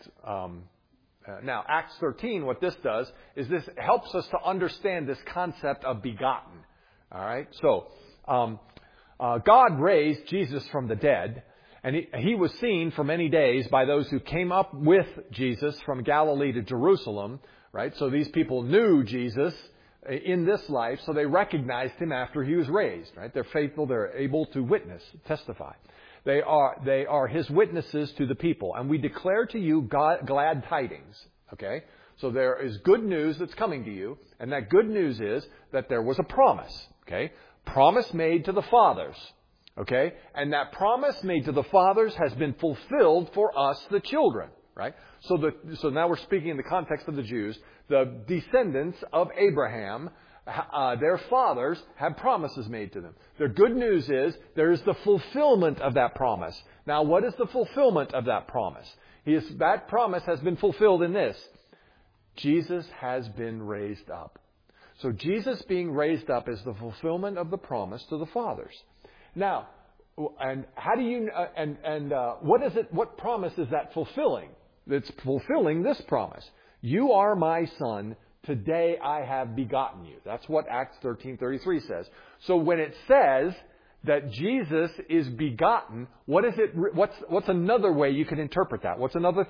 now, Acts 13, what this does is this helps us to understand this concept of begotten. All right? So... God raised Jesus from the dead, And he was seen for many days by those who came up with Jesus from Galilee to Jerusalem, right? So these people knew Jesus in this life, so they recognized him after he was raised, right? They're faithful, they're able to witness, testify. They are his witnesses to the people. And we declare to you glad tidings, okay? So there is good news that's coming to you, and that good news is that there was a promise, okay? Promise made to the fathers, okay? And that promise made to the fathers has been fulfilled for us, the children, right? So now we're speaking in the context of the Jews. The descendants of Abraham, their fathers, had promises made to them. The good news is there is the fulfillment of that promise. Now, what is the fulfillment of that promise? That promise has been fulfilled in this. Jesus has been raised up. So Jesus being raised up is the fulfillment of the promise to the fathers. Now, and how do you what is it? What promise is that fulfilling? It's fulfilling this promise. You are my son. Today I have begotten you. That's what Acts 13:33 says. So when it says that Jesus is begotten, what is it? What's another way you can interpret that? What's another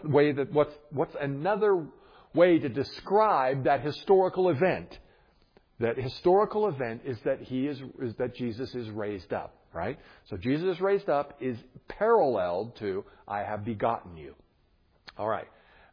way to describe that historical event? That historical event is that Jesus is raised up, right? So Jesus raised up is paralleled to I have begotten you. All right.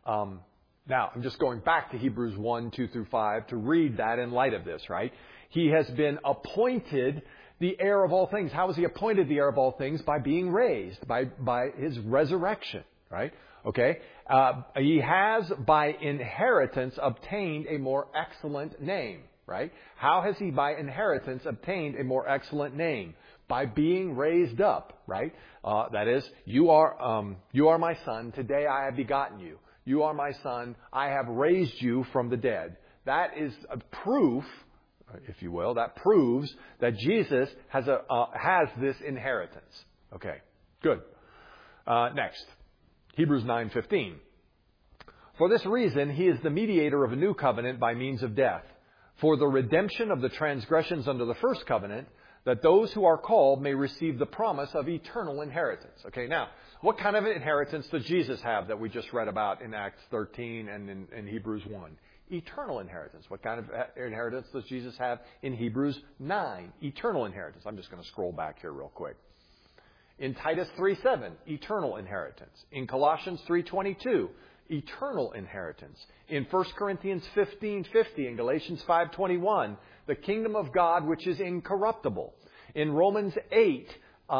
Now, I'm just going back to Hebrews 1, 2 through 5 to read that in light of this, right? He has been appointed the heir of all things. How was he appointed the heir of all things? By being raised, by his resurrection, right? Okay. He has, by inheritance, obtained a more excellent name, right? How has he, by inheritance, obtained a more excellent name? By being raised up, right? That is, you are my son. Today I have begotten you. You are my son. I have raised you from the dead. That is a proof, if you will, that proves that Jesus has this inheritance. Okay, good. Next, Hebrews 9:15. For this reason, he is the mediator of a new covenant by means of death, for the redemption of the transgressions under the first covenant, that those who are called may receive the promise of eternal inheritance. Okay, now, what kind of inheritance does Jesus have that we just read about in Acts 13 and in Hebrews 1? Eternal inheritance. What kind of inheritance does Jesus have in Hebrews 9? Eternal inheritance. I'm just going to scroll back here real quick. In Titus 3:7, eternal inheritance. In Colossians 3:22, eternal inheritance. In 1 Corinthians 15:50 and Galatians 5:21, the kingdom of God which is incorruptible. In Romans 8,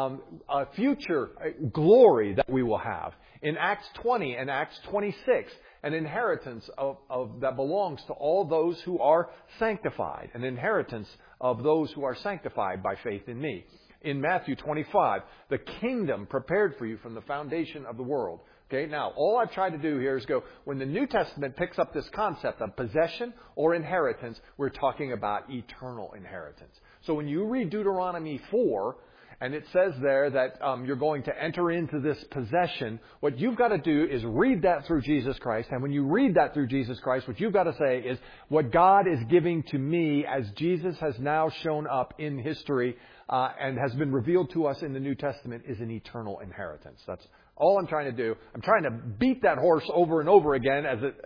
a future glory that we will have. In Acts 20 and Acts 26, an inheritance that belongs to all those who are sanctified. An inheritance of those who are sanctified by faith in me. In Matthew 25, the kingdom prepared for you from the foundation of the world. Okay, now, all I've tried to do here is go, when the New Testament picks up this concept of possession or inheritance, we're talking about eternal inheritance. So when you read Deuteronomy 4, and it says there that you're going to enter into this possession, what you've got to do is read that through Jesus Christ. And when you read that through Jesus Christ, what you've got to say is, what God is giving to me as Jesus has now shown up in history and has been revealed to us in the New Testament is an eternal inheritance. That's all I'm trying to do. I'm trying to beat that horse over and over again,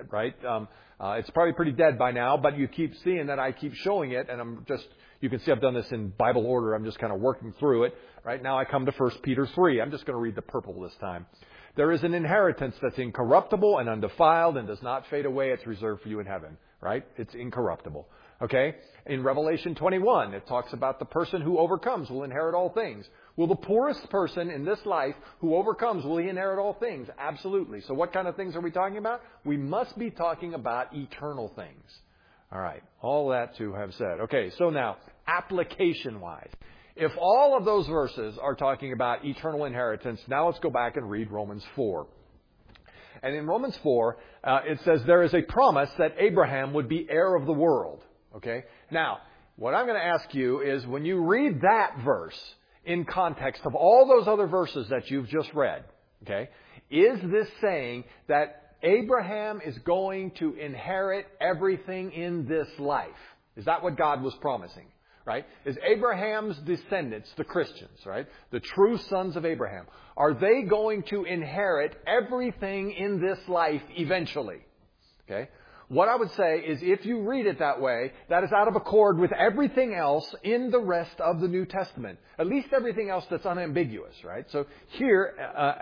it's probably pretty dead by now, but you keep seeing that I keep showing it, and you can see I've done this in Bible order. I'm just kind of working through it. Right now I come to 1 Peter 3. I'm just going to read the purple this time. There is an inheritance that's incorruptible and undefiled and does not fade away. It's reserved for you in heaven, right? It's incorruptible. Okay? In Revelation 21, it talks about the person who overcomes will inherit all things. Will the poorest person in this life who overcomes, will he inherit all things? Absolutely. So what kind of things are we talking about? We must be talking about eternal things. All right. All that to have said. Okay, so now, application-wise. If all of those verses are talking about eternal inheritance, now let's go back and read Romans 4. And in Romans 4, it says there is a promise that Abraham would be heir of the world. Okay? Now, what I'm going to ask you is when you read that verse in context of all those other verses that you've just read, okay, is this saying that Abraham is going to inherit everything in this life? Is that what God was promising? right? Is Abraham's descendants, the Christians, right? The true sons of Abraham, are they going to inherit everything in this life eventually? Okay? What I would say is if you read it that way, that is out of accord with everything else in the rest of the New Testament. At least everything else that's unambiguous, right? So here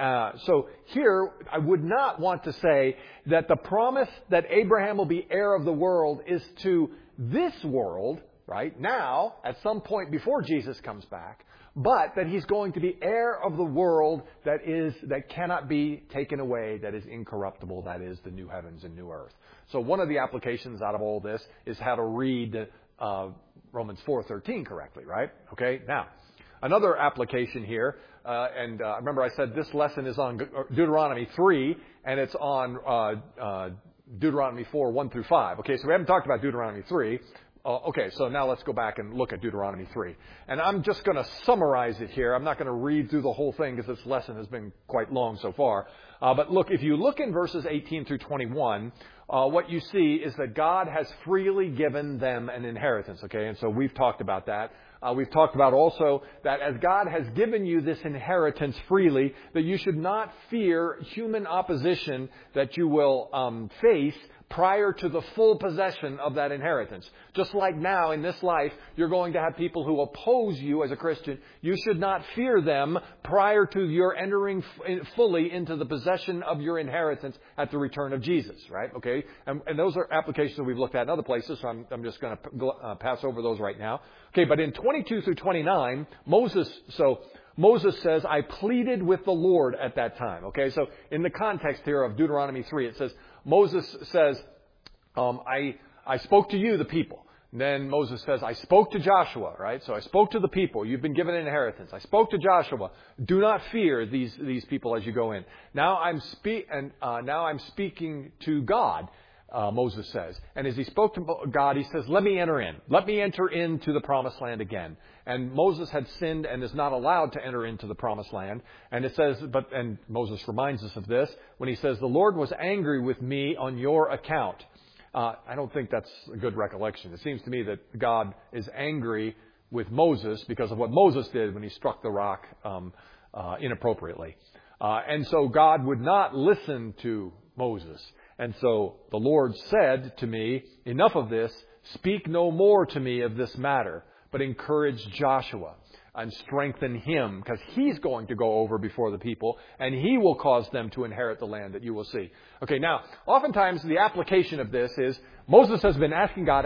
I would not want to say that the promise that Abraham will be heir of the world is to this world, right, now, at some point before Jesus comes back, but that he's going to be heir of the world that cannot be taken away, that is incorruptible, that is the new heavens and new earth. So one of the applications out of all this is how to read Romans 4:13 correctly, right? Okay, now, another application here, remember I said this lesson is on Deuteronomy 3, and it's on Deuteronomy 4, 1 through 5. Okay, so we haven't talked about Deuteronomy 3. Okay, so now let's go back and look at Deuteronomy 3. And I'm just going to summarize it here. I'm not going to read through the whole thing because this lesson has been quite long so far. But look, if you look in verses 18 through 21, what you see is that God has freely given them an inheritance. Okay, and so we've talked about that. We've talked about also that as God has given you this inheritance freely, that you should not fear human opposition that you will face prior to the full possession of that inheritance. Just like now in this life, you're going to have people who oppose you as a Christian. You should not fear them prior to your entering fully into the possession of your inheritance at the return of Jesus, right? Okay, and those are applications that we've looked at in other places, so I'm just going to pass over those right now. Okay, but in 22 through 29, Moses says, I pleaded with the Lord at that time. Okay, so in the context here of Deuteronomy 3, it says, Moses says, I spoke to you, the people. And then Moses says, I spoke to Joshua, right? So I spoke to the people. You've been given an inheritance. I spoke to Joshua. Do not fear these people as you go in. Now I'm speaking to God, Moses says. And as he spoke to God, he says, let me enter in. Let me enter into the promised land again. And Moses had sinned and is not allowed to enter into the promised land. And it says, and Moses reminds us of this when he says, the Lord was angry with me on your account. I don't think that's a good recollection. It seems to me that God is angry with Moses because of what Moses did when he struck the rock inappropriately. And so God would not listen to Moses. And so the Lord said to me, enough of this, speak no more to me of this matter, but encourage Joshua and strengthen him, because he's going to go over before the people, and he will cause them to inherit the land that you will see. Okay, now, oftentimes the application of this is Moses has been asking God,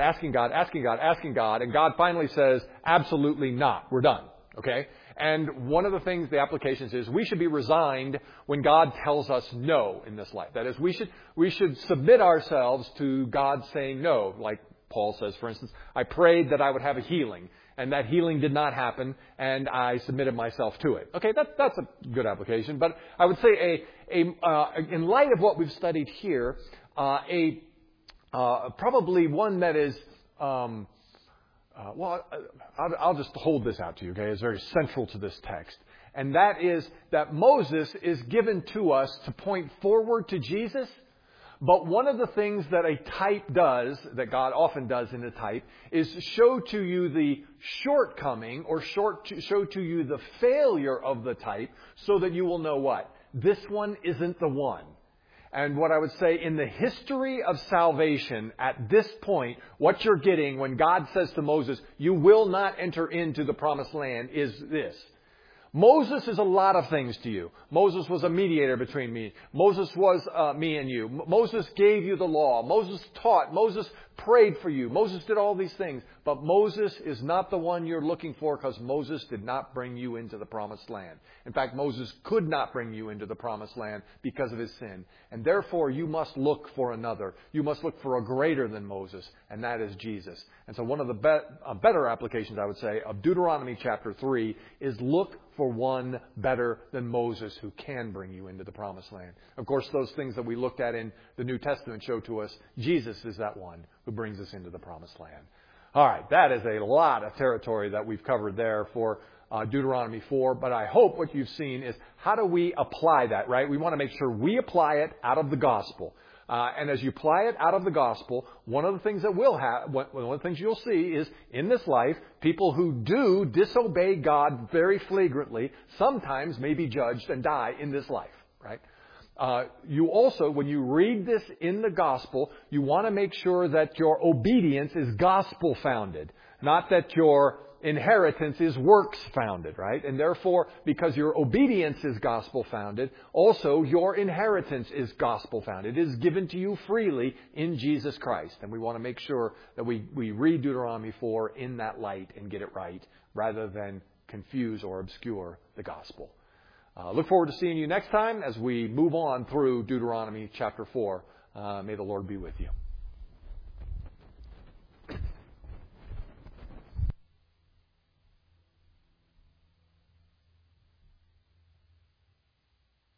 and God finally says, absolutely not. We're done. Okay? And one of the things, the applications is we should be resigned when God tells us no in this life. That is, we should submit ourselves to God saying no. Like Paul says, for instance, I prayed that I would have a healing, and that healing did not happen, and I submitted myself to it. Okay, that's a good application. But I would say in light of what we've studied here, probably one that is, I'll just hold this out to you, okay? It's very central to this text. And that is that Moses is given to us to point forward to Jesus. But one of the things that a type does, that God often does in a type, is show to you the shortcoming or show to you the failure of the type so that you will know what? This one isn't the one. And what I would say in the history of salvation at this point, what you're getting when God says to Moses, you will not enter into the promised land is this. Moses is a lot of things to you. Moses was a mediator between me. Moses was me and you. Moses gave you the law. Moses taught. Moses prayed for you. Moses did all these things. But Moses is not the one you're looking for because Moses did not bring you into the promised land. In fact, Moses could not bring you into the promised land because of his sin. And therefore, you must look for another. You must look for a greater than Moses, and that is Jesus. And so one of the better applications, I would say, of Deuteronomy chapter 3 is look for one better than Moses who can bring you into the promised land. Of course, those things that we looked at in the New Testament show to us, Jesus is that one who brings us into the promised land. All right, that is a lot of territory that we've covered there for Deuteronomy 4, but I hope what you've seen is how do we apply that, right? We want to make sure we apply it out of the gospel. And as you apply it out of the gospel, one of the things that one of the things you'll see is in this life, people who do disobey God very flagrantly sometimes may be judged and die in this life, right? You also, when you read this in the gospel, you want to make sure that your obedience is gospel founded, not that your inheritance is works founded, right? And therefore, because your obedience is gospel founded, also your inheritance is gospel founded. It is given to you freely in Jesus Christ. And we want to make sure that we read Deuteronomy 4 in that light and get it right, rather than confuse or obscure the gospel. Look forward to seeing you next time as we move on through Deuteronomy chapter 4. May the Lord be with you.